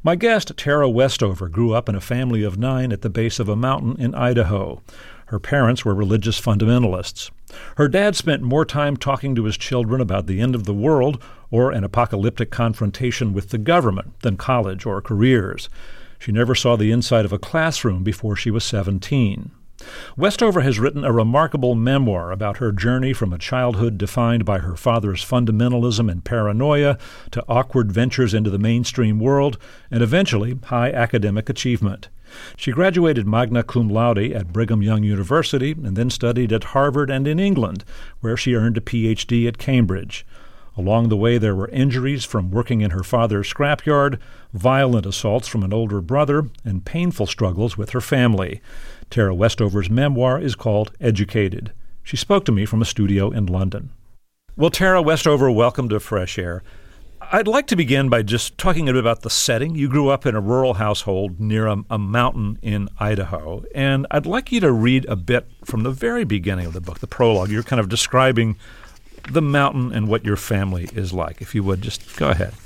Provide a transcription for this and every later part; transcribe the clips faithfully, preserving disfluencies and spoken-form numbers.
My guest, Tara Westover, grew up in a family of nine at the base of a mountain in Idaho. Her parents were religious fundamentalists. Her dad spent more time talking to his children about the end of the world or an apocalyptic confrontation with the government than college or careers. She never saw the inside of a classroom before she was seventeen. Westover has written a remarkable memoir about her journey from a childhood defined by her father's fundamentalism and paranoia to awkward ventures into the mainstream world and eventually high academic achievement. She graduated magna cum laude at Brigham Young University and then studied at Harvard and in England, where she earned a P H D at Cambridge. Along the way, there were injuries from working in her father's scrapyard, violent assaults from an older brother, and painful struggles with her family. Tara Westover's memoir is called Educated. She spoke to me from a studio in London. Well, Tara Westover, welcome to Fresh Air. I'd like to begin by just talking a bit about the setting. You grew up in a rural household near a, a mountain in Idaho, and I'd like you to read a bit from the very beginning of the book, the prologue. You're kind of describing the mountain and what your family is like. If you would, just go ahead.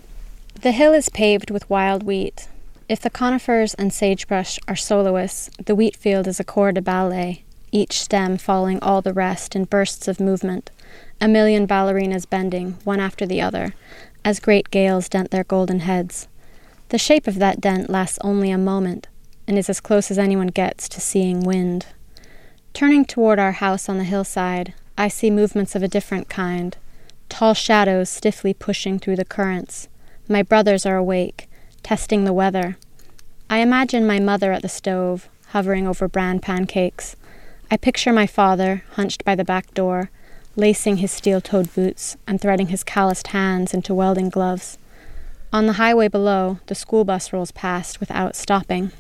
The hill is paved with wild wheat. If the conifers and sagebrush are soloists, the wheat field is a corps de ballet, each stem following all the rest in bursts of movement, a million ballerinas bending, one after the other, as great gales dent their golden heads. The shape of that dent lasts only a moment, and is as close as anyone gets to seeing wind. Turning toward our house on the hillside, I see movements of a different kind, tall shadows stiffly pushing through the currents. My brothers are awake, testing the weather. I imagine my mother at the stove, hovering over bran pancakes. I picture my father, hunched by the back door, lacing his steel-toed boots and threading his calloused hands into welding gloves. On the highway below, the school bus rolls past without stopping.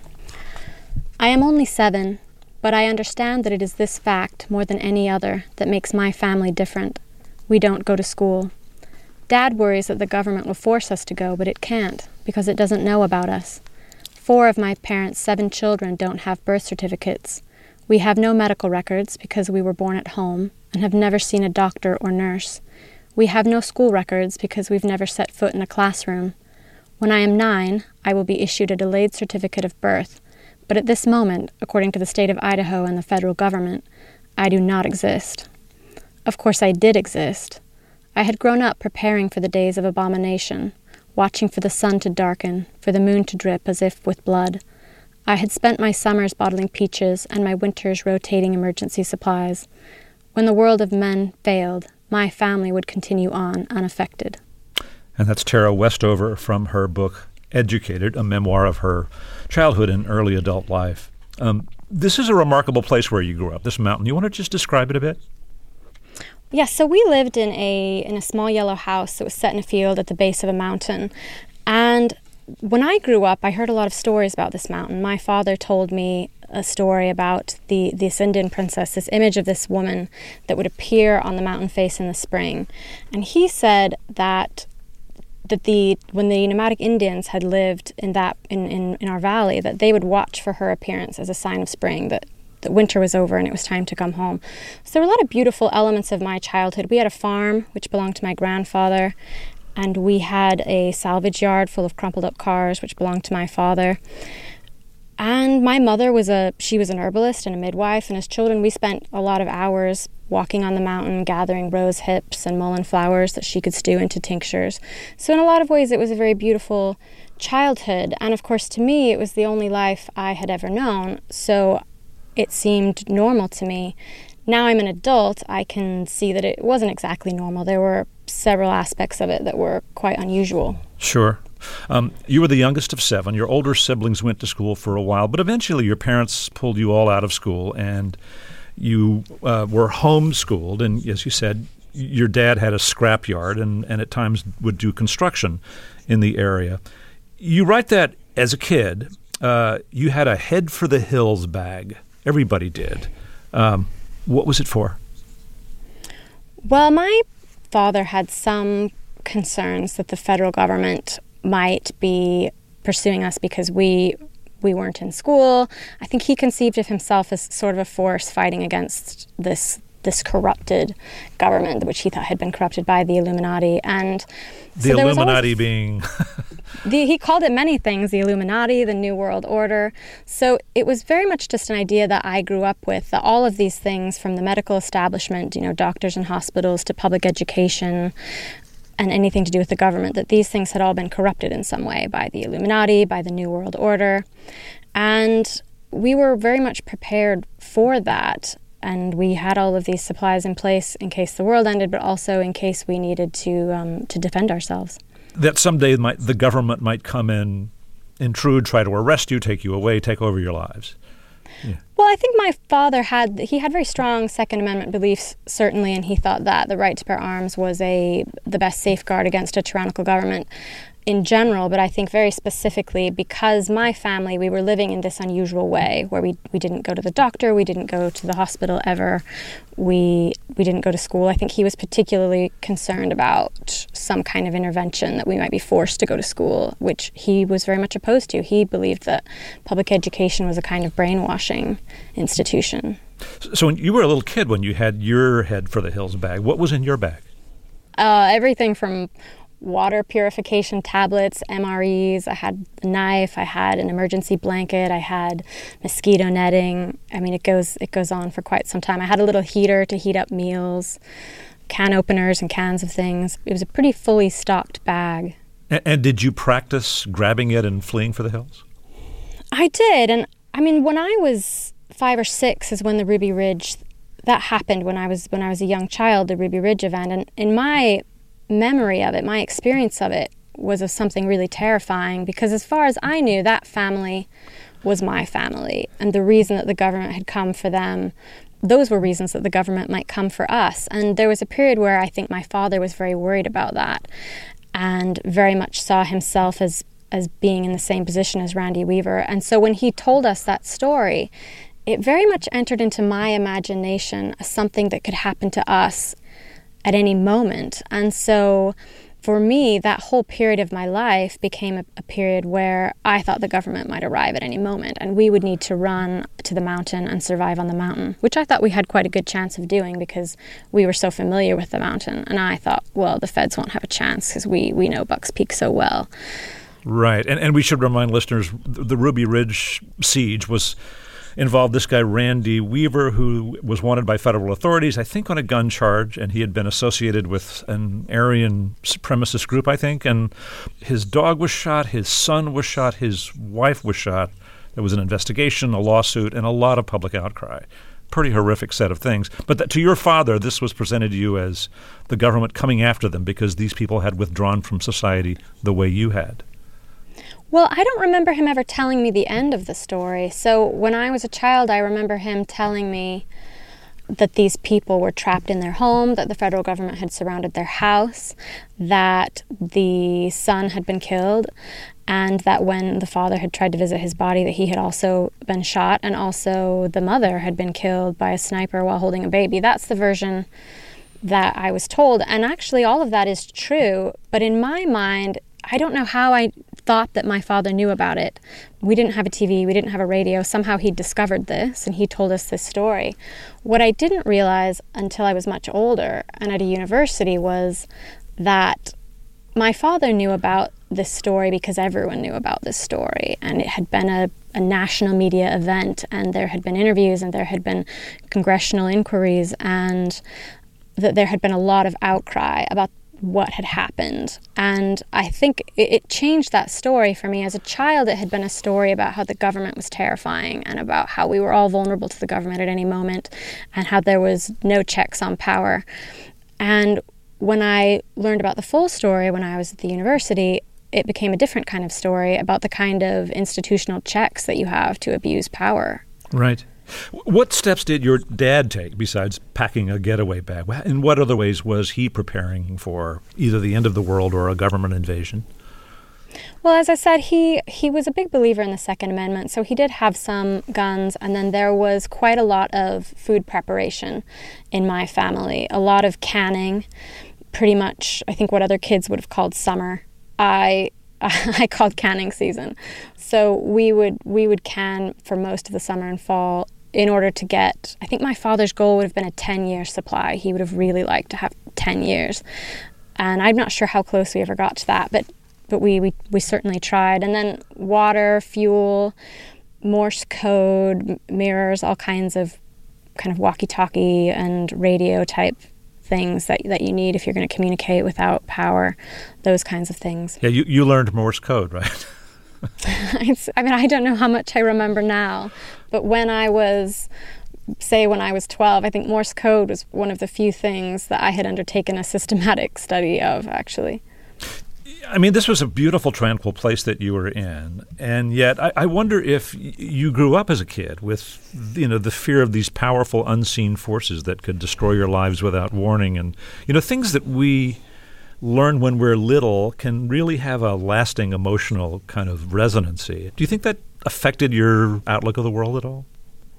I am only seven, but I understand that it is this fact, more than any other, that makes my family different. We don't go to school. Dad worries that the government will force us to go, but it can't, because it doesn't know about us. Four of my parents' seven children don't have birth certificates. We have no medical records because we were born at home and have never seen a doctor or nurse. We have no school records because we've never set foot in a classroom. When I am nine, I will be issued a delayed certificate of birth, but at this moment, according to the state of Idaho and the federal government, I do not exist. Of course I did exist. I had grown up preparing for the days of abomination, watching for the sun to darken, for the moon to drip as if with blood. I had spent my summers bottling peaches and my winters rotating emergency supplies. When the world of men failed, my family would continue on unaffected. And that's Tara Westover from her book, Educated, a memoir of her childhood and early adult life. Um, this is a remarkable place where you grew up, this mountain. You want to just describe it a bit? Yes, yeah, so we lived in a in a small yellow house that was set in a field at the base of a mountain. And when I grew up, I heard a lot of stories about this mountain. My father told me a story about the this Indian princess, this image of this woman that would appear on the mountain face in the spring. And he said that that the when the nomadic Indians had lived in that in, in, in our valley, that they would watch for her appearance as a sign of spring, that that winter was over and it was time to come home. So there were a lot of beautiful elements of my childhood. We had a farm which belonged to my grandfather, and we had a salvage yard full of crumpled up cars which belonged to my father. And my mother was a she was an herbalist and a midwife, and as children we spent a lot of hours walking on the mountain, gathering rose hips and mullein flowers that she could stew into tinctures. So in a lot of ways it was a very beautiful childhood, and of course to me it was the only life I had ever known, so it seemed normal to me. Now I'm an adult, I can see that it wasn't exactly normal. There were several aspects of it that were quite unusual. Sure. Um, you were the youngest of seven. Your older siblings went to school for a while, but eventually your parents pulled you all out of school, and you uh, were homeschooled. And as you said, your dad had a scrapyard and, and at times would do construction in the area. You write that as a kid, uh, you had a head for the hills bag. Everybody did. Um, what was it for? Well, my father had some concerns that the federal government might be pursuing us because we we weren't in school. I think he conceived of himself as sort of a force fighting against this this corrupted government, which he thought had been corrupted by the Illuminati. And the so Illuminati being... the, he called it many things, the Illuminati, the New World Order. So it was very much just an idea that I grew up with, that all of these things, from the medical establishment, you know, doctors and hospitals, to public education, and anything to do with the government, that these things had all been corrupted in some way by the Illuminati, by the New World Order. And we were very much prepared for that. And we had all of these supplies in place in case the world ended, but also in case we needed to um, to defend ourselves. That someday might, the government might come in, intrude, try to arrest you, take you away, take over your lives. Yeah. Well, I think my father had, he had very strong Second Amendment beliefs, certainly, and he thought that the right to bear arms was a the best safeguard against a tyrannical government in general, but I think very specifically because my family, we were living in this unusual way where we, we didn't go to the doctor, we didn't go to the hospital ever, we we didn't go to school. I think he was particularly concerned about some kind of intervention, that we might be forced to go to school, which he was very much opposed to. He believed that public education was a kind of brainwashing institution. So when you were a little kid, when you had your Head for the Hills bag, what was in your bag? Uh, everything from water purification tablets, M R Es, I had a knife, I had an emergency blanket, I had mosquito netting. I mean, it goes it goes on for quite some time. I had a little heater to heat up meals, can openers and cans of things. It was a pretty fully stocked bag. And, and did you practice grabbing it and fleeing for the hills? I did. And I mean, when I was five or six is when the Ruby Ridge, that happened when I was when I was a young child, the Ruby Ridge event. And in my memory of it, my experience of it was of something really terrifying, because as far as I knew, that family was my family, and the reason that the government had come for them, those were reasons that the government might come for us. And there was a period where I think my father was very worried about that and very much saw himself as as being in the same position as Randy Weaver. And so when he told us that story, it very much entered into my imagination as something that could happen to us at any moment. And so for me, that whole period of my life became a, a period where I thought the government might arrive at any moment, and we would need to run to the mountain and survive on the mountain, which I thought we had quite a good chance of doing because we were so familiar with the mountain. And I thought, well, the feds won't have a chance because we, we know Bucks Peak so well. Right. And, and we should remind listeners, the Ruby Ridge siege was involved this guy, Randy Weaver, who was wanted by federal authorities, I think on a gun charge, and he had been associated with an Aryan supremacist group, I think, and his dog was shot, his son was shot, his wife was shot. There was an investigation, a lawsuit, and a lot of public outcry. Pretty horrific set of things. But that, to your father, this was presented to you as the government coming after them because these people had withdrawn from society the way you had. Well, I don't remember him ever telling me the end of the story. So when I was a child, I remember him telling me that these people were trapped in their home, that the federal government had surrounded their house, that the son had been killed, and that when the father had tried to visit his body, that he had also been shot, and also the mother had been killed by a sniper while holding a baby. That's the version that I was told. And actually, all of that is true. But in my mind, I don't know how I thought that my father knew about it. We didn't have a T V, we didn't have a radio. Somehow he discovered this and he told us this story. What I didn't realize until I was much older and at a university was that my father knew about this story because everyone knew about this story, and it had been a, a national media event, and there had been interviews and there had been congressional inquiries, and that there had been a lot of outcry about what had happened. And I think it, it changed that story for me. As a child, it had been a story about how the government was terrifying and about how we were all vulnerable to the government at any moment and how there was no checks on power. And when I learned about the full story when I was at the university, it became a different kind of story about the kind of institutional checks that you have to abuse power. Right. What steps did your dad take besides packing a getaway bag? In what other ways was he preparing for either the end of the world or a government invasion? Well, as I said, he, he was a big believer in the Second Amendment, so he did have some guns, and then there was quite a lot of food preparation in my family, a lot of canning, pretty much, I think, what other kids would have called summer. I I called canning season. So we would we would can for most of the summer and fall in order to get, I think my father's goal would have been a ten-year supply. He would have really liked to have ten years. And I'm not sure how close we ever got to that, but but we, we, we certainly tried. And then water, fuel, Morse code, mirrors, all kinds of kind of walkie-talkie and radio type things that that you need if you're going to communicate without power, those kinds of things. Yeah, you, you learned Morse code, right? It's, I mean, I don't know how much I remember now, but when I was, say when I was twelve, I think Morse code was one of the few things that I had undertaken a systematic study of, actually. I mean, this was a beautiful, tranquil place that you were in, and yet I, I wonder if y- you grew up as a kid with, you know, the fear of these powerful, unseen forces that could destroy your lives without warning, and, you know, things that we learn when we're little can really have a lasting emotional kind of resonancy. Do you think that affected your outlook of the world at all?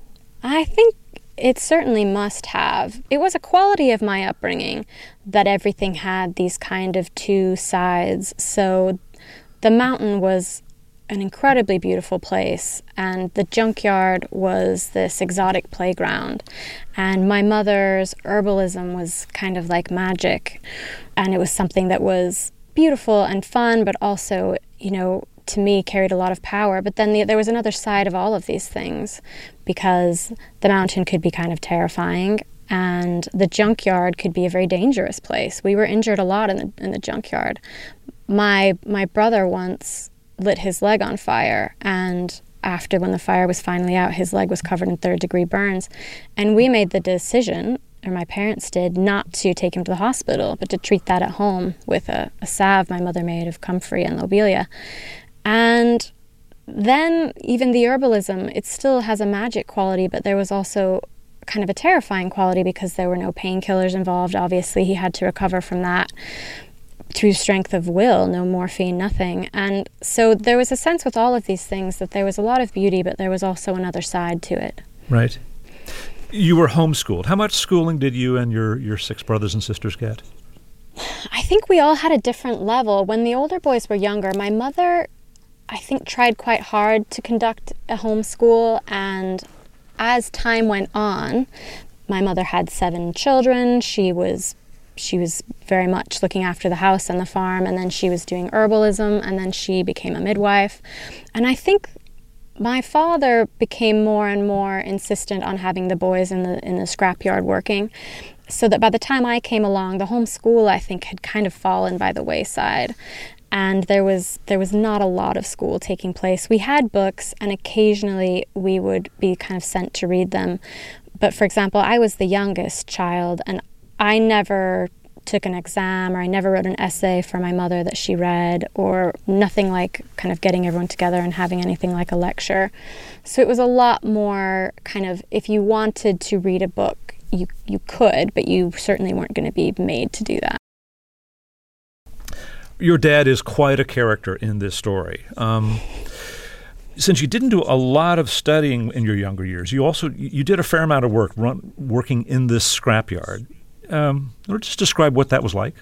I think it certainly must have. It was a quality of my upbringing that everything had these kind of two sides. So the mountain was an incredibly beautiful place, and the junkyard was this exotic playground. And my mother's herbalism was kind of like magic, and it was something that was beautiful and fun, but also, you know, to me carried a lot of power. But then the, there was another side of all of these things, because the mountain could be kind of terrifying, and the junkyard could be a very dangerous place. We were injured a lot in the in the junkyard. My my brother once lit his leg on fire, and after, when the fire was finally out, his leg was covered in third degree burns, and we made the decision, or my parents did, not to take him to the hospital, but to treat that at home with a, a salve my mother made of comfrey and lobelia. And then even the herbalism, it still has a magic quality, but there was also kind of a terrifying quality because there were no painkillers involved. Obviously, he had to recover from that through strength of will, no morphine, nothing. And so there was a sense with all of these things that there was a lot of beauty, but there was also another side to it. Right. You were homeschooled. How much schooling did you and your, your six brothers and sisters get? I think we all had a different level. When the older boys were younger, my mother, I think, tried quite hard to conduct a homeschool, and as time went on, my mother had seven children. She was she was very much looking after the house and the farm, and then she was doing herbalism, and then she became a midwife. And I think my father became more and more insistent on having the boys in the in the scrapyard working, so that by the time I came along, the homeschool, I think, had kind of fallen by the wayside. And there was there was not a lot of school taking place. We had books, and occasionally we would be kind of sent to read them. But for example, I was the youngest child, and I never took an exam, or I never wrote an essay for my mother that she read, or nothing like kind of getting everyone together and having anything like a lecture. So it was a lot more kind of, if you wanted to read a book, you you could, but you certainly weren't going to be made to do that. Your dad is quite a character in this story. Um, since you didn't do a lot of studying in your younger years, you also you did a fair amount of work run, working in this scrapyard. Um, or just describe what that was like.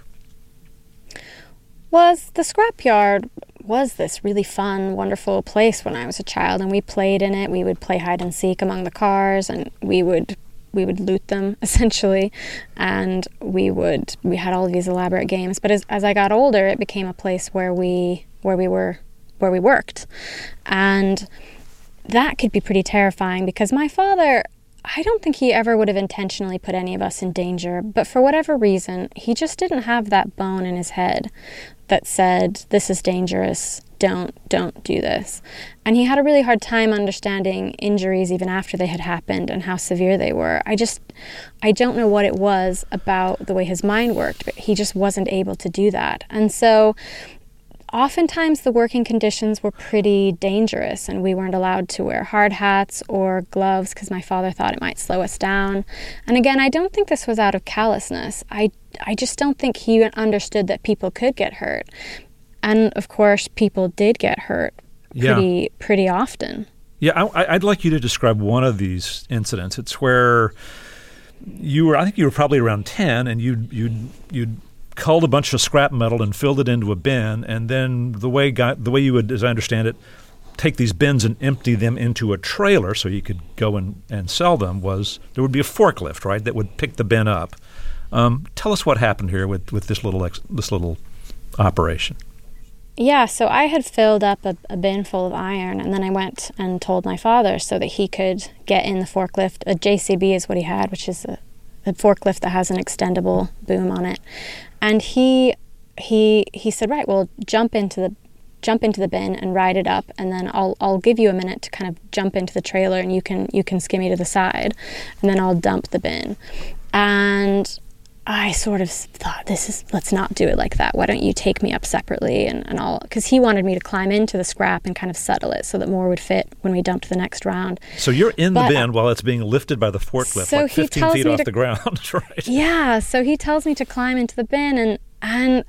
Was the scrapyard was this really fun, wonderful place when I was a child, and we played in it. We would play hide and seek among the cars, and we would we would loot them essentially, and we would we had all of these elaborate games. But as as I got older, it became a place where we where we were where we worked, and that could be pretty terrifying because my father, I don't think he ever would have intentionally put any of us in danger, but for whatever reason, he just didn't have that bone in his head that said, this is dangerous, don't, don't do this. And he had a really hard time understanding injuries even after they had happened and how severe they were. I just, I don't know what it was about the way his mind worked, but he just wasn't able to do that. And so oftentimes the working conditions were pretty dangerous, and we weren't allowed to wear hard hats or gloves because my father thought it might slow us down. And again, I don't think this was out of callousness. I, I just don't think he understood that people could get hurt. And of course, people did get hurt pretty yeah. pretty often. Yeah, I, I'd like you to describe one of these incidents. It's where you were, I think you were probably around ten, and you'd you'd you'd culled a bunch of scrap metal and filled it into a bin, and then the way got, the way you would, as I understand it, take these bins and empty them into a trailer so you could go and, and sell them was there would be a forklift, right, that would pick the bin up. Um, tell us what happened here with, with this little ex, this little operation. Yeah, so I had filled up a, a bin full of iron, and then I went and told my father so that he could get in the forklift. A J C B is what he had, which is a, a forklift that has an extendable boom on it. And he he he said, right, well, jump into the jump into the bin and ride it up, and then I'll I'll give you a minute to kind of jump into the trailer, and you can you can skimmy to the side, and then I'll dump the bin. And I sort of thought, this is, let's not do it like that. Why don't you take me up separately and, and all, because he wanted me to climb into the scrap and kind of settle it so that more would fit when we dumped the next round. So you're in but, the bin while it's being lifted by the forklift, so like fifteen feet off to, the ground, right? Yeah, so he tells me to climb into the bin, and and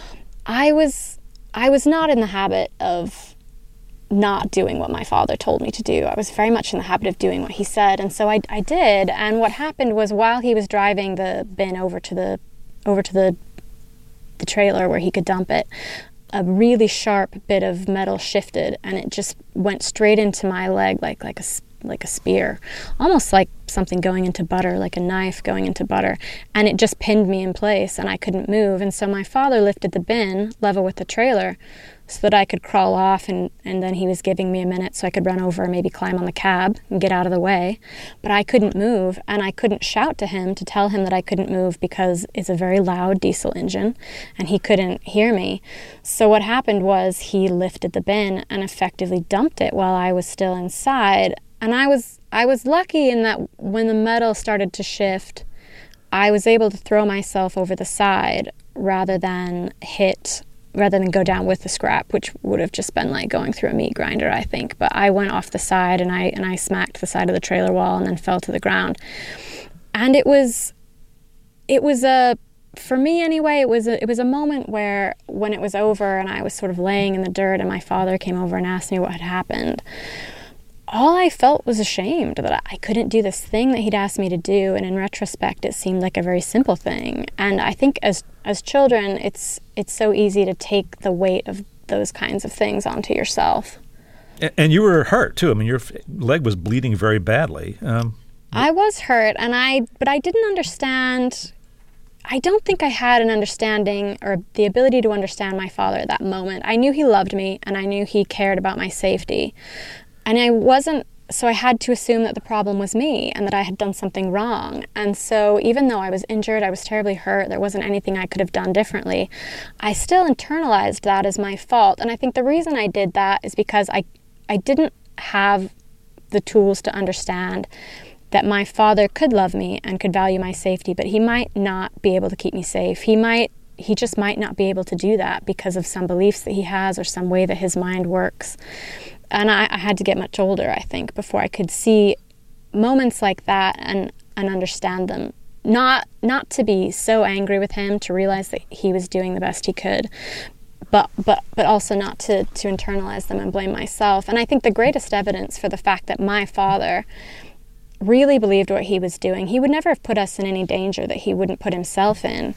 I was I was not in the habit of not doing what my father told me to do. I was very much in the habit of doing what he said, and so I, I did. And what happened was, while he was driving the bin over to the over to the the trailer where he could dump it, a really sharp bit of metal shifted, and it just went straight into my leg like like a like a spear, almost like something going into butter, like a knife going into butter, and it just pinned me in place, and I couldn't move. And so my father lifted the bin level with the trailer so that I could crawl off, and, and then he was giving me a minute so I could run over and maybe climb on the cab and get out of the way. But I couldn't move, and I couldn't shout to him to tell him that I couldn't move because it's a very loud diesel engine, and he couldn't hear me. So what happened was, he lifted the bin and effectively dumped it while I was still inside. And I was I was lucky in that when the metal started to shift, I was able to throw myself over the side rather than hit rather than go down with the scrap, which would have just been like going through a meat grinder, I think. But I went off the side, and I and I smacked the side of the trailer wall and then fell to the ground. And it was, it was a, for me anyway, it was a, it was a moment where, when it was over and I was sort of laying in the dirt and my father came over and asked me what had happened, all I felt was ashamed that I couldn't do this thing that he'd asked me to do. And in retrospect, it seemed like a very simple thing. And I think as as children, it's it's so easy to take the weight of those kinds of things onto yourself. And you were hurt too. I mean, your leg was bleeding very badly. Um, I was hurt, and I but I didn't understand. I don't think I had an understanding or the ability to understand my father at that moment. I knew he loved me, and I knew he cared about my safety. And I wasn't, so I had to assume that the problem was me and that I had done something wrong. And so even though I was injured, I was terribly hurt, there wasn't anything I could have done differently, I still internalized that as my fault. And I think the reason I did that is because I, I didn't have the tools to understand that my father could love me and could value my safety, but he might not be able to keep me safe. He might, he just might not be able to do that because of some beliefs that he has or some way that his mind works. And I, I had to get much older, I think, before I could see moments like that and, and understand them. Not not to be so angry with him, to realize that he was doing the best he could, but but but also not to, to internalize them and blame myself. And I think the greatest evidence for the fact that my father really believed what he was doing, he would never have put us in any danger that he wouldn't put himself in.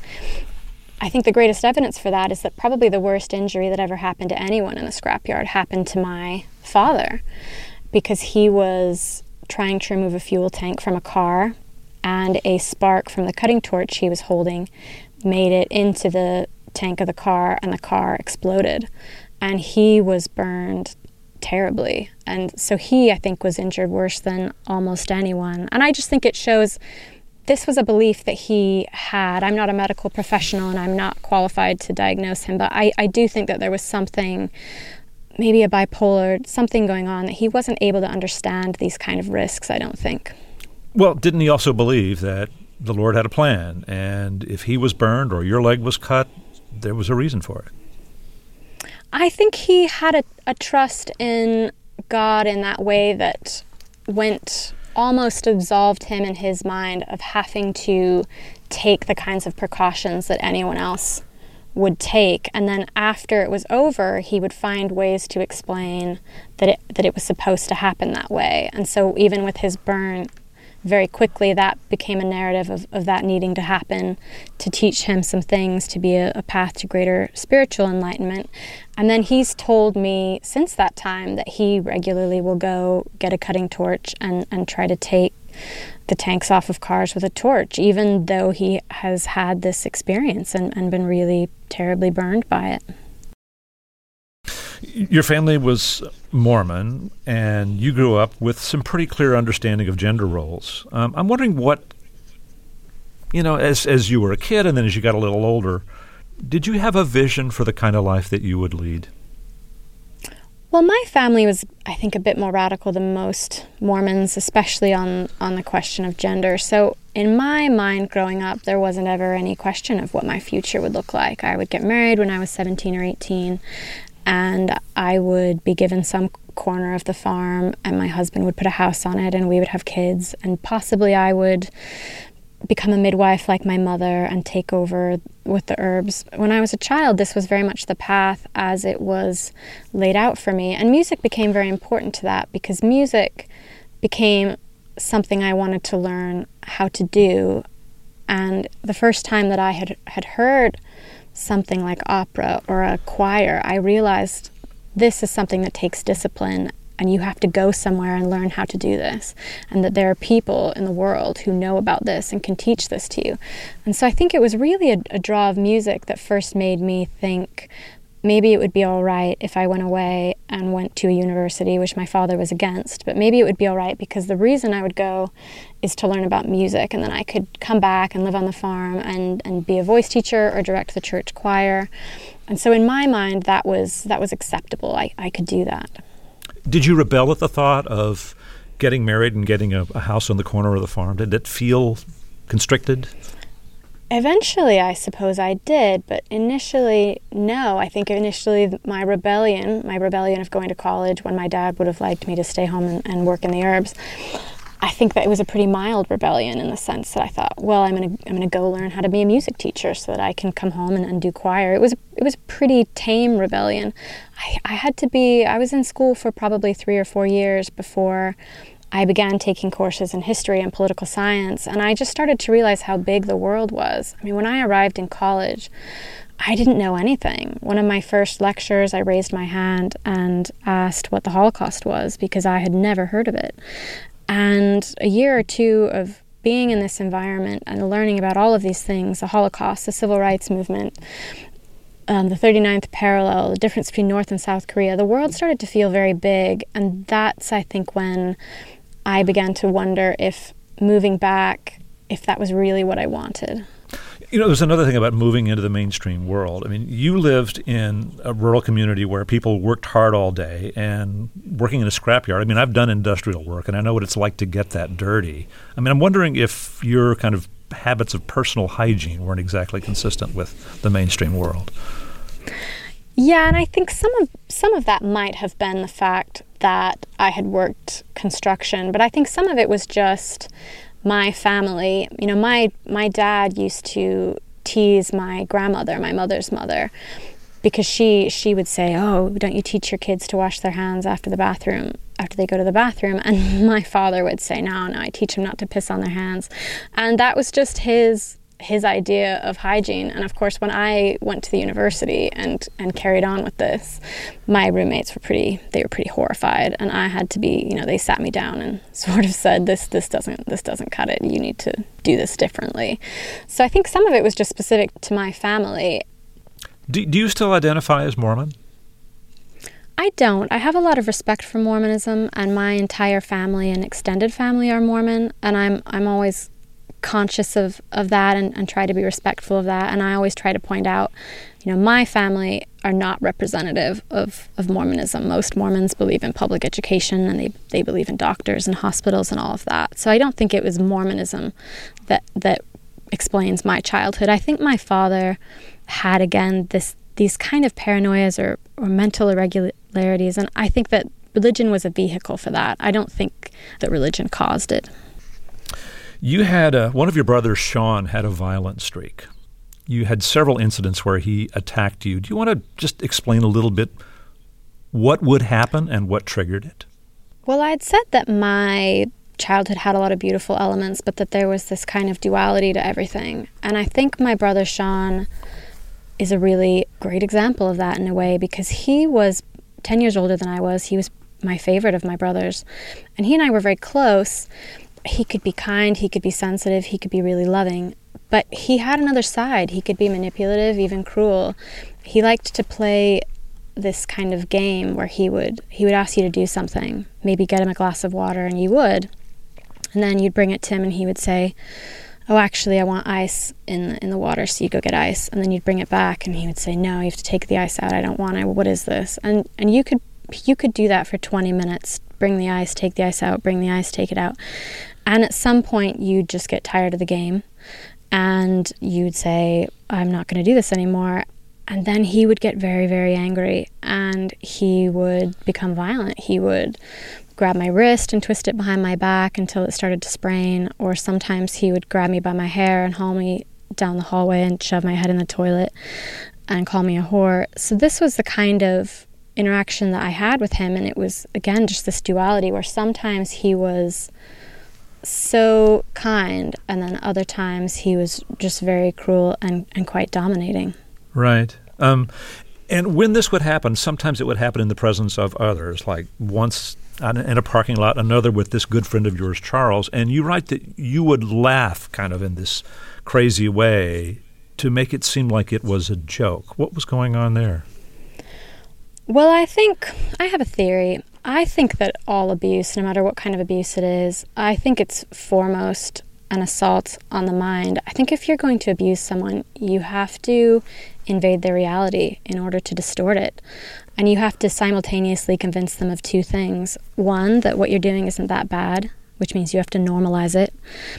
I think the greatest evidence for that is that probably the worst injury that ever happened to anyone in the scrapyard happened to my father, because he was trying to remove a fuel tank from a car, and a spark from the cutting torch he was holding made it into the tank of the car, and the car exploded, and he was burned terribly. And so he, I think, was injured worse than almost anyone. And I just think it shows this was a belief that he had. I'm not a medical professional and I'm not qualified to diagnose him, but I, I do think that there was something, maybe a bipolar, something going on, that he wasn't able to understand these kind of risks, I don't think. Well, didn't he also believe that the Lord had a plan, and if he was burned or your leg was cut, there was a reason for it? I think he had a, a trust in God in that way that went almost absolved him in his mind of having to take the kinds of precautions that anyone else would take. And then after it was over, he would find ways to explain that it that it was supposed to happen that way. And so even with his burn, very quickly that became a narrative of, of that needing to happen to teach him some things, to be a, a path to greater spiritual enlightenment. And then he's told me since that time that he regularly will go get a cutting torch and, and try to take the tanks off of cars with a torch, even though he has had this experience and, and been really terribly burned by it. Your family was Mormon, and you grew up with some pretty clear understanding of gender roles. Um, I'm wondering what, you know, as as you were a kid and then as you got a little older, did you have a vision for the kind of life that you would lead? Well, my family was, I think, a bit more radical than most Mormons, especially on, on the question of gender. So in my mind growing up, there wasn't ever any question of what my future would look like. I would get married when I was seventeen or eighteen, and I would be given some corner of the farm, and my husband would put a house on it, and we would have kids, and possibly I would become a midwife like my mother and take over with the herbs. When I was a child, this was very much the path as it was laid out for me. And music became very important to that, because music became something I wanted to learn how to do. And the first time that I had, had heard something like opera or a choir, I realized this is something that takes discipline, and you have to go somewhere and learn how to do this, and that there are people in the world who know about this and can teach this to you. And so I think it was really a, a draw of music that first made me think maybe it would be all right if I went away and went to a university, which my father was against, but maybe it would be all right because the reason I would go is to learn about music, and then I could come back and live on the farm and, and be a voice teacher or direct the church choir. And so in my mind, that was that was acceptable. I, I could do that. Did you rebel at the thought of getting married and getting a, a house on the corner of the farm? Did it feel constricted? Eventually, I suppose I did, but initially, no. I think initially my rebellion, my rebellion of going to college when my dad would have liked me to stay home and, and work in the herbs, I think that it was a pretty mild rebellion in the sense that I thought, well, I'm going to I'm going to go learn how to be a music teacher so that I can come home and, and do choir. It was it was a pretty tame rebellion. I, I had to be, I was in school for probably three or four years before I began taking courses in history and political science, and I just started to realize how big the world was. I mean, when I arrived in college, I didn't know anything. One of my first lectures, I raised my hand and asked what the Holocaust was because I had never heard of it. And a year or two of being in this environment and learning about all of these things, the Holocaust, the Civil Rights Movement, um, the thirty-ninth parallel, the difference between North and South Korea, the world started to feel very big. And that's, I think, when I began to wonder if moving back, if that was really what I wanted. You know, there's another thing about moving into the mainstream world. I mean, you lived in a rural community where people worked hard all day, and working in a scrapyard. I mean, I've done industrial work, and I know what it's like to get that dirty. I mean, I'm wondering if your kind of habits of personal hygiene weren't exactly consistent with the mainstream world. Yeah, and I think some of some of that might have been the fact that I had worked construction, but I think some of it was just my family. You know, my my dad used to tease my grandmother, my mother's mother, because she she would say, "Oh, don't you teach your kids to wash their hands after the bathroom, after they go to the bathroom?" And my father would say, "No, no, I teach them not to piss on their hands." And that was just his his idea of hygiene. And of course, when I went to the university and and carried on with this, my roommates were pretty they were pretty horrified, and I had to be, you know, they sat me down and sort of said, this this doesn't this doesn't cut it. You need to do this differently. So I think some of it was just specific to my family. Do, do you still identify as Mormon? I don't. I have a lot of respect for Mormonism, and my entire family and extended family are Mormon, and I'm I'm always conscious of, of that and, and try to be respectful of that. And I always try to point out, you know, my family are not representative of, of Mormonism. Most Mormons believe in public education, and they, they believe in doctors and hospitals and all of that. So I don't think it was Mormonism that that explains my childhood. I think my father had, again, this these kind of paranoias or, or mental irregularities, and I think that religion was a vehicle for that. I don't think that religion caused it. You had a, one of your brothers, Sean, had a violent streak. You had several incidents where he attacked you. Do you want to just explain a little bit what would happen and what triggered it? Well, I had said that my childhood had a lot of beautiful elements, but that there was this kind of duality to everything. And I think my brother Sean is a really great example of that in a way, because he was ten years older than I was. He was my favorite of my brothers. And he and I were very close. He could be kind, he could be sensitive, he could be really loving. But he had another side. He could be manipulative, even cruel. He liked to play this kind of game where he would he would ask you to do something, maybe get him a glass of water, and you would. And then you'd bring it to him and he would say, oh, actually, I want ice in the, in the water, so you go get ice. And then you'd bring it back and he would say, no, you have to take the ice out. I don't want it. What is this? And and you could you could do that for twenty minutes. Bring the ice, take the ice out, bring the ice, take it out. And at some point, you'd just get tired of the game. And you'd say, I'm not going to do this anymore. And then he would get very, very angry. And he would become violent. He would grab my wrist and twist it behind my back until it started to sprain. Or sometimes he would grab me by my hair and haul me down the hallway and shove my head in the toilet and call me a whore. So this was the kind of interaction that I had with him. And it was, again, just this duality where sometimes he was so kind, and then other times he was just very cruel and, and quite dominating. Right. Um, and when this would happen, sometimes it would happen in the presence of others, like once in a parking lot, another with this good friend of yours, Charles. And you write that you would laugh kind of in this crazy way to make it seem like it was a joke. What was going on there? Well, I think I have a theory. I think that all abuse, no matter what kind of abuse it is, I think it's foremost an assault on the mind. I think if you're going to abuse someone, you have to invade their reality in order to distort it. And you have to simultaneously convince them of two things. One, that what you're doing isn't that bad, which means you have to normalize it.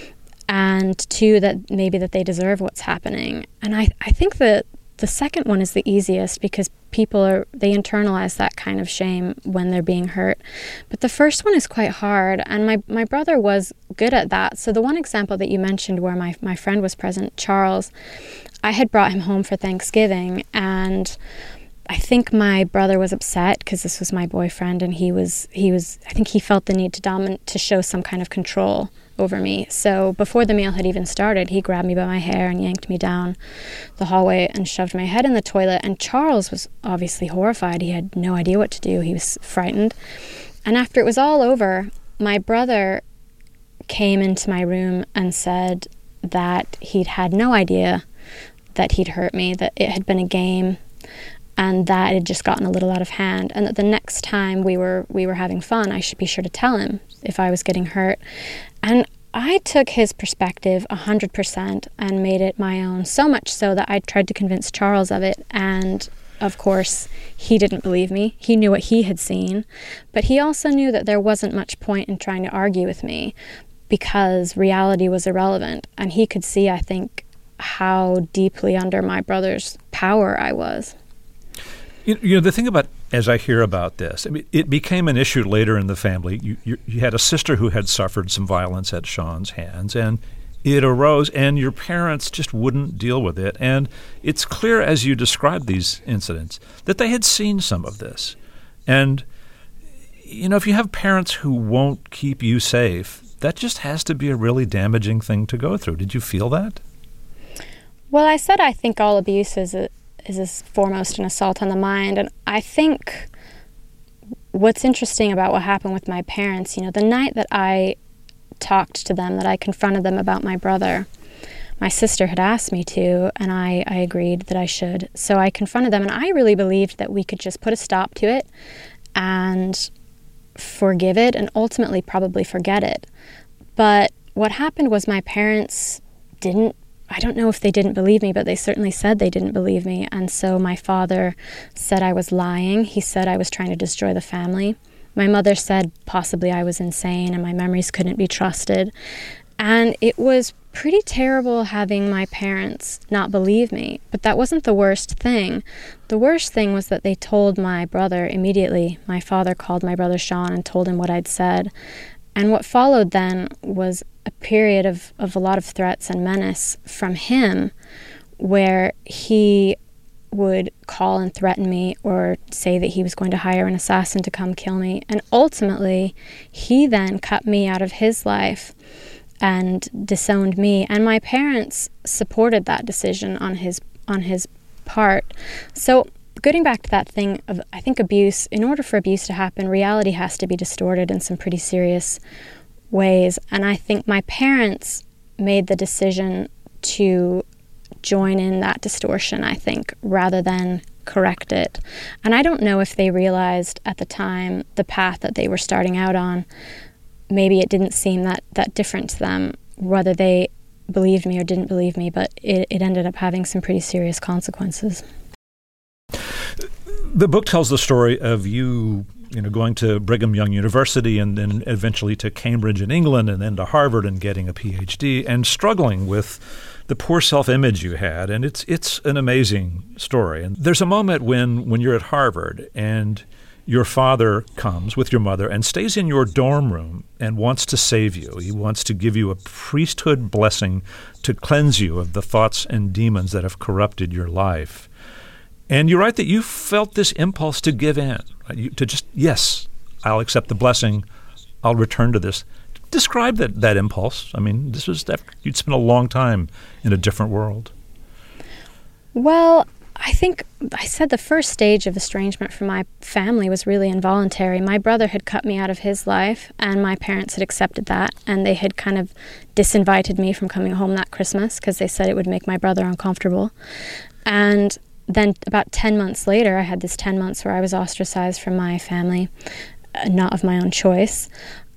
And two, that maybe that they deserve what's happening. And I, I think that the second one is the easiest because people are, they internalize that kind of shame when they're being hurt. But the first one is quite hard, and my, my brother was good at that. So the one example that you mentioned where my, my friend was present, Charles, I had brought him home for Thanksgiving, and I think my brother was upset because this was my boyfriend, and he was, he was, I think he felt the need to dominate, to show some kind of control over me. So before the meal had even started, he grabbed me by my hair and yanked me down the hallway and shoved my head in the toilet. And Charles was obviously horrified. He had no idea what to do. He was frightened. And after it was all over, my brother came into my room and said that he'd had no idea that he'd hurt me, that it had been a game, and that it had just gotten a little out of hand, and that the next time we were we were having fun, I should be sure to tell him if I was getting hurt. And I took his perspective one hundred percent and made it my own, so much so that I tried to convince Charles of it. And of course, he didn't believe me. He knew what he had seen, but he also knew that there wasn't much point in trying to argue with me because reality was irrelevant. And he could see, I think, how deeply under my brother's power I was. You, you know, the thing about, as I hear about this, I mean, it became an issue later in the family. You, you, you had a sister who had suffered some violence at Sean's hands, and it arose, and your parents just wouldn't deal with it. And it's clear as you describe these incidents that they had seen some of this. And, you know, if you have parents who won't keep you safe, that just has to be a really damaging thing to go through. Did you feel that? Well, I said I think all abuse is a is this foremost an assault on the mind. And I think what's interesting about what happened with my parents, you know, the night that I talked to them, that I confronted them about my brother, my sister had asked me to, and I, I agreed that I should. So I confronted them, and I really believed that we could just put a stop to it and forgive it and ultimately probably forget it. But what happened was my parents didn't I don't know if they didn't believe me, but they certainly said they didn't believe me. And so my father said I was lying. He said I was trying to destroy the family. My mother said possibly I was insane and my memories couldn't be trusted. And it was pretty terrible having my parents not believe me. But that wasn't the worst thing. The worst thing was that they told my brother immediately. My father called my brother Sean and told him what I'd said. And what followed then was a period of, of a lot of threats and menace from him, where he would call and threaten me or say that he was going to hire an assassin to come kill me. And ultimately, he then cut me out of his life and disowned me. And my parents supported that decision on his on his part. So getting back to that thing of, I think abuse, in order for abuse to happen, reality has to be distorted in some pretty serious ways. And I think my parents made the decision to join in that distortion, I think, rather than correct it. And I don't know if they realized at the time the path that they were starting out on. Maybe it didn't seem that, that different to them, whether they believed me or didn't believe me, but it, it ended up having some pretty serious consequences. The book tells the story of you, you know, going to Brigham Young University and then eventually to Cambridge in England and then to Harvard and getting a P H D and struggling with the poor self-image you had. And it's it's an amazing story. And there's a moment when, when you're at Harvard and your father comes with your mother and stays in your dorm room and wants to save you. He wants to give you a priesthood blessing to cleanse you of the thoughts and demons that have corrupted your life. And you write that you felt this impulse to give in, right? You, to just, yes, I'll accept the blessing. I'll return to this. Describe that, that impulse. I mean, this was that you'd spent a long time in a different world. Well, I think I said the first stage of estrangement from my family was really involuntary. My brother had cut me out of his life, and my parents had accepted that, and they had kind of disinvited me from coming home that Christmas because they said it would make my brother uncomfortable. And then about ten months later, I had this ten months where I was ostracized from my family, uh, not of my own choice.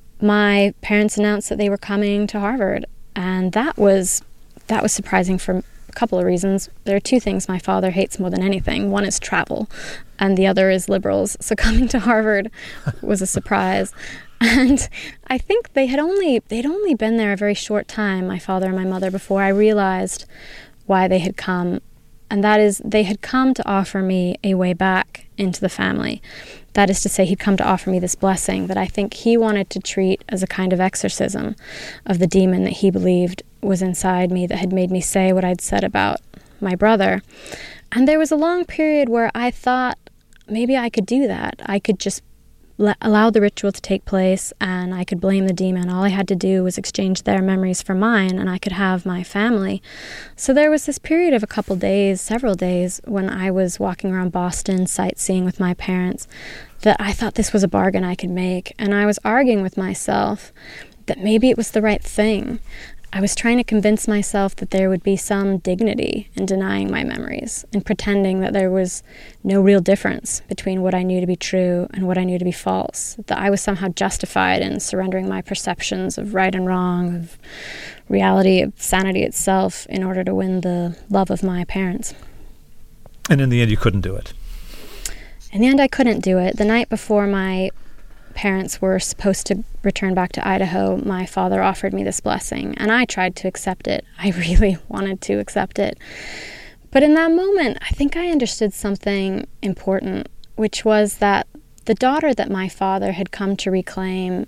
My parents announced that they were coming to Harvard, and that was that was surprising for a couple of reasons. There are two things my father hates more than anything. One is travel, and the other is liberals. So coming to Harvard was a surprise. And I think they had only they'd only been there a very short time, my father and my mother, before I realized why they had come. And that is, they had come to offer me a way back into the family. That is to say, he'd come to offer me this blessing that I think he wanted to treat as a kind of exorcism of the demon that he believed was inside me that had made me say what I'd said about my brother. And there was a long period where I thought maybe I could do that. I could just let, allow the ritual to take place and I could blame the demon. All I had to do was exchange their memories for mine and I could have my family. So there was this period of a couple days, several days, when I was walking around Boston sightseeing with my parents that I thought this was a bargain I could make. And I was arguing with myself that maybe it was the right thing. I was trying to convince myself that there would be some dignity in denying my memories and pretending that there was no real difference between what I knew to be true and what I knew to be false, that I was somehow justified in surrendering my perceptions of right and wrong, of reality, of sanity itself, in order to win the love of my parents. And in the end, you couldn't do it. In the end, I couldn't do it. The night before my parents were supposed to return back to Idaho, my father offered me this blessing, and I tried to accept it. I really wanted to accept it. But in that moment, I think I understood something important, which was that the daughter that my father had come to reclaim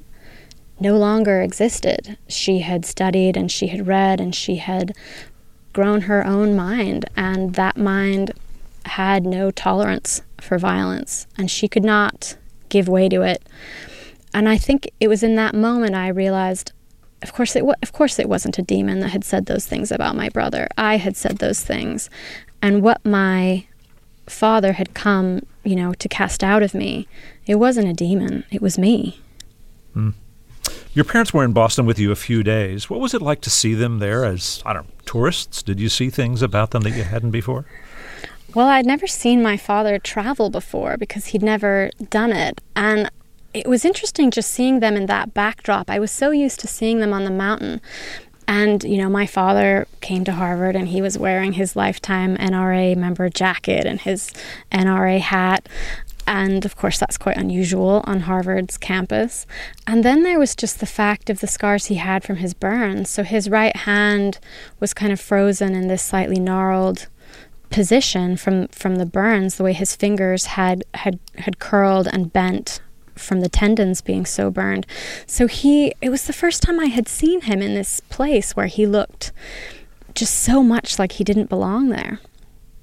no longer existed. She had studied and she had read and she had grown her own mind, and that mind had no tolerance for violence, and she could not give way to it. And I think it was in that moment I realized, of course it w- of course it wasn't a demon that had said those things about my brother. I had said those things. And what my father had come, you know, to cast out of me, it wasn't a demon. It was me. Mm. Your parents were in Boston with you a few days. What was it like to see them there as, I don't know, tourists? Did you see things about them that you hadn't before? Well, I'd never seen my father travel before because he'd never done it. And it was interesting just seeing them in that backdrop. I was so used to seeing them on the mountain. And, you know, my father came to Harvard and he was wearing his lifetime N R A member jacket and his N R A hat. And, of course, that's quite unusual on Harvard's campus. And then there was just the fact of the scars he had from his burns. So his right hand was kind of frozen in this slightly gnarled position from from the burns, the way his fingers had had had curled and bent from the tendons being so burned. So he it was the first time I had seen him in this place where he looked just so much like he didn't belong there.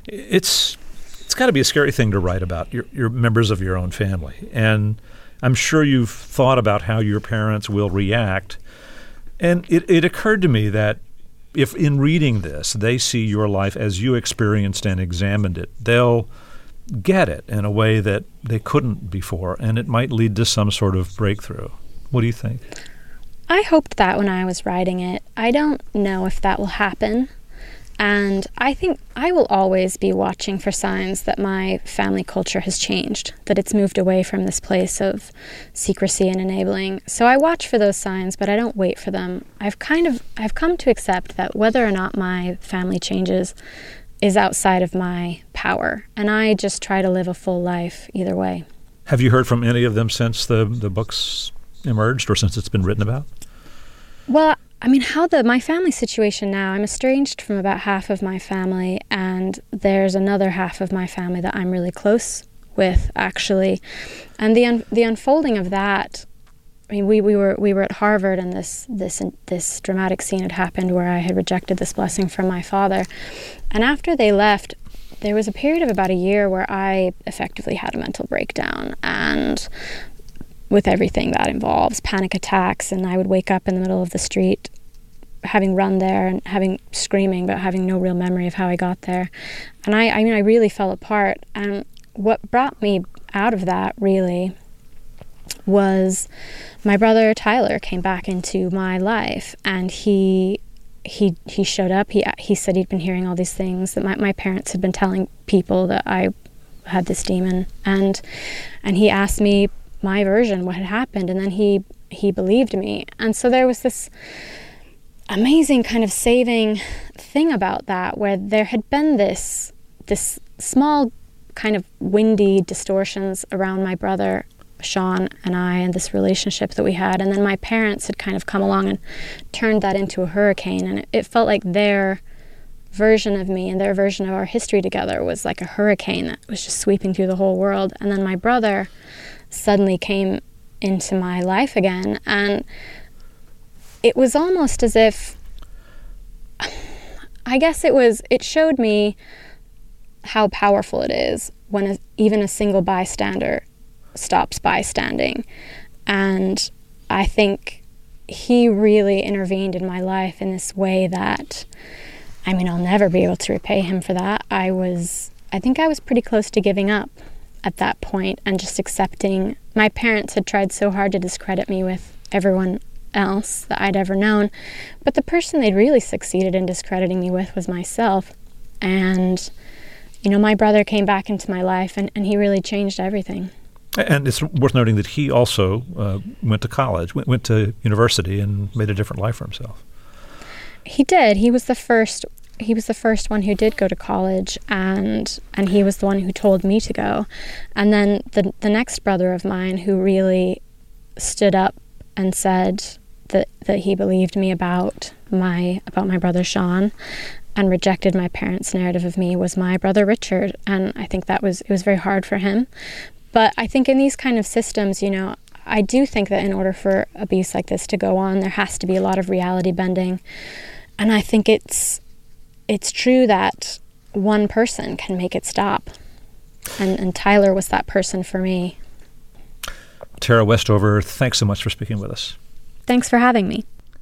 It's it's got to be a scary thing to write about your, your members of your own family. And I'm sure you've thought about how your parents will react. And it, it occurred to me that if in reading this, they see your life as you experienced and examined it, they'll get it in a way that they couldn't before, and it might lead to some sort of breakthrough. What do you think? I hoped that when I was writing it. I don't know if that will happen. And I think I will always be watching for signs that my family culture has changed, that it's moved away from this place of secrecy and enabling. So I watch for those signs, but I don't wait for them. I've kind of, I've come to accept that whether or not my family changes is outside of my power. And I just try to live a full life either way. Have you heard from any of them since the, the book's emerged or since it's been written about? Well, I mean, how the my family situation now, I'm estranged from about half of my family, and there's another half of my family that I'm really close with, actually. And the un, the unfolding of that, I mean, we, we were we were at Harvard, and this this this dramatic scene had happened where I had rejected this blessing from my father. And after they left, there was a period of about a year where I effectively had a mental breakdown, and with everything that involves, panic attacks, and I would wake up in the middle of the street having run there and having screaming, but having no real memory of how I got there. And I, I mean, I really fell apart. And what brought me out of that, really, was my brother Tyler came back into my life, and he he he showed up. He he said he'd been hearing all these things that my, my parents had been telling people, that I had this demon, and and he asked me my version, what had happened, and then he he believed me. And so there was this amazing kind of saving thing about that, where there had been this this small kind of windy distortions around my brother Sean and I, and this relationship that we had, and then my parents had kind of come along and turned that into a hurricane, and it, it felt like their version of me and their version of our history together was like a hurricane that was just sweeping through the whole world. And then my brother suddenly came into my life again, and it was almost as if, I guess it was, it showed me how powerful it is when a, even a single bystander stops bystanding. And I think he really intervened in my life in this way that, I mean, I'll never be able to repay him for that. I was, I think I was pretty close to giving up at that point and just accepting. My parents had tried so hard to discredit me with everyone else that I'd ever known, but the person they'd really succeeded in discrediting me with was myself. And, you know, my brother came back into my life, and, and he really changed everything. And it's worth noting that he also uh, went to college, went, went to university, and made a different life for himself. He did. He was the first He was the first one who did go to college, and and he was the one who told me to go. And then the the next brother of mine who really stood up and said that that he believed me about my about my brother Sean, and rejected my parents' narrative of me, was my brother Richard. And I think that was it was very hard for him. But I think in these kind of systems, you know, I do think that in order for abuse like this to go on, there has to be a lot of reality bending. And I think it's It's true that one person can make it stop. And, and Tyler was that person for me. Tara Westover, thanks so much for speaking with us. Thanks for having me.